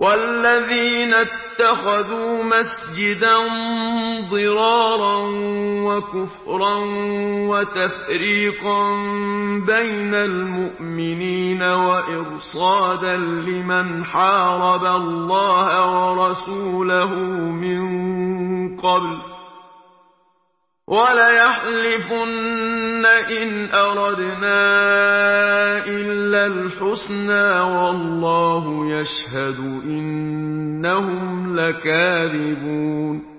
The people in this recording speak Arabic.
والذين اتخذوا مسجدا ضرارا وكفرا وتفريقا بين المؤمنين وإرصادا لمن حارب الله ورسوله من قبل وليحلفن إن أردنا إلا الحسنى والله يشهد إنهم لكاذبون